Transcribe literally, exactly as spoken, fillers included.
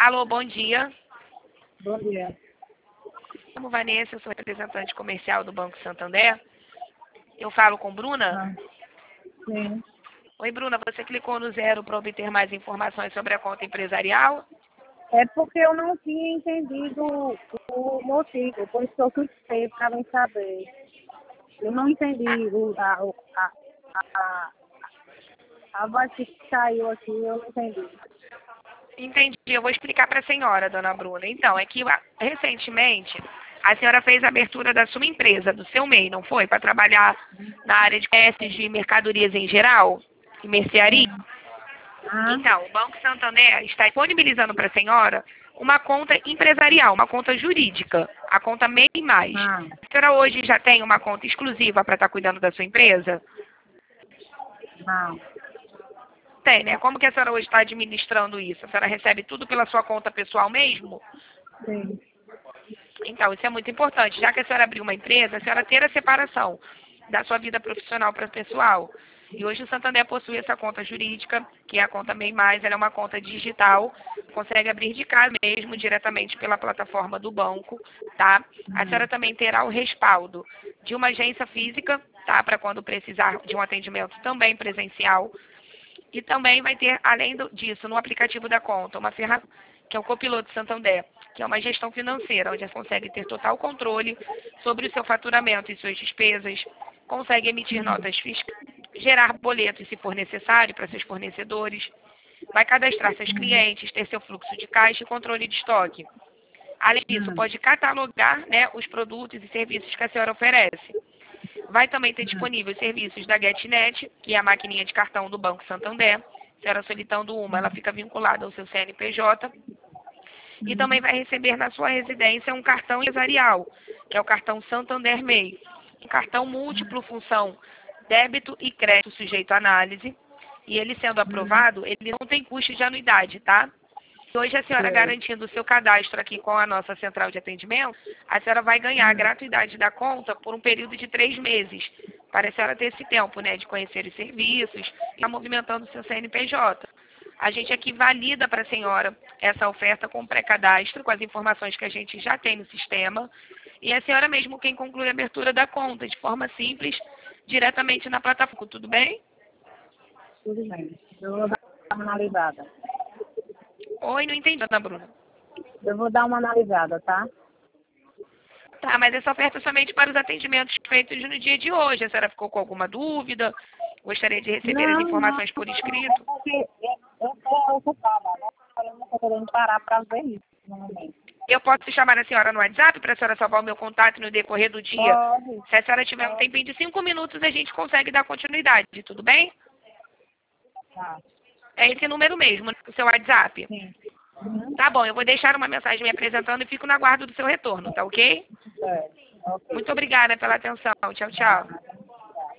Alô, bom dia. Bom dia. Me chamo Vanessa, eu sou representante comercial do Banco Santander. Eu falo com Bruna? Ah, sim. Oi, Bruna, você clicou no zero para obter mais informações sobre a conta empresarial? É porque eu não tinha entendido o motivo, por isso que eu cliquei para mim saber. Eu não entendi o, a, o- a, a, a voz que saiu aqui, eu não entendi. Entendi, eu vou explicar para a senhora, dona Bruna. Então, é que ah, recentemente a senhora fez a abertura da sua empresa, do seu M E I, não foi? Para trabalhar na área de peças de mercadorias em geral e mercearia? Ah, Então, o Banco Santander está disponibilizando para a senhora uma conta empresarial, uma conta jurídica, a conta M E I mais. ah, A senhora hoje já tem uma conta exclusiva para estar cuidando da sua empresa? não. Tem, né? Como que a senhora hoje está administrando isso? A senhora recebe tudo pela sua conta pessoal mesmo? Sim. Então, isso é muito importante. Já que a senhora abriu uma empresa, a senhora ter a separação da sua vida profissional para pessoal. E hoje o Santander possui essa conta jurídica, que é a conta M E I mais, ela é uma conta digital, consegue abrir de casa mesmo, diretamente pela plataforma do banco, tá? A senhora também terá o respaldo de uma agência física, tá? Para quando precisar de um atendimento também presencial. E também vai ter, além do- disso, no aplicativo da conta, uma ferramenta que é o Copiloto Santander, que é uma gestão financeira, onde você consegue ter total controle sobre o seu faturamento e suas despesas, consegue emitir notas fiscais, gerar boletos se for necessário para seus fornecedores, vai cadastrar seus clientes, ter seu fluxo de caixa e controle de estoque. Além disso, Hum, pode catalogar, né, os produtos e serviços que a senhora oferece. Vai também ter hum, disponível os serviços da GetNet, que é a maquininha de cartão do Banco Santander. Se a senhora solicitando uma, ela fica vinculada ao seu C N P J. E também vai receber na sua residência um cartão empresarial, que é o cartão Santander M E I. Um cartão múltiplo função débito e crédito sujeito à análise. E ele sendo hum, aprovado, ele não tem custo de anuidade, tá? Hoje a senhora sei. garantindo o seu cadastro aqui com a nossa central de atendimento, a senhora vai ganhar a Hum, gratuidade da conta por um período de três meses, para a senhora ter esse tempo, né, de conhecer os serviços e estar movimentando o seu C N P J. A gente aqui valida para a senhora essa oferta com pré-cadastro, com as informações que a gente já tem no sistema, e é a senhora mesmo quem conclui a abertura da conta, de forma simples, diretamente na plataforma, tudo bem? tudo bem. Eu vou dar uma analisada. Oi, não entendi, Ana Bruna. Eu vou dar uma analisada, tá? Tá, mas essa oferta é somente para os atendimentos feitos no dia de hoje. A senhora ficou com alguma dúvida? Gostaria de receber as Não, não, informações por não. É escrito? porque eu estou ocupada, né? Eu não estou querendo parar para ver isso no momento. Eu posso chamar a senhora no WhatsApp para a senhora salvar o meu contato no decorrer do dia? Pode, Se a senhora tiver um pode. tempinho de cinco minutos, a gente consegue dar continuidade, tudo bem? Tá, É esse número mesmo, o seu WhatsApp. sim. Uhum. Tá bom, eu vou deixar uma mensagem me apresentando e fico no aguardo do seu retorno, tá ok? É, ok. Muito obrigada pela atenção. Tchau, tchau.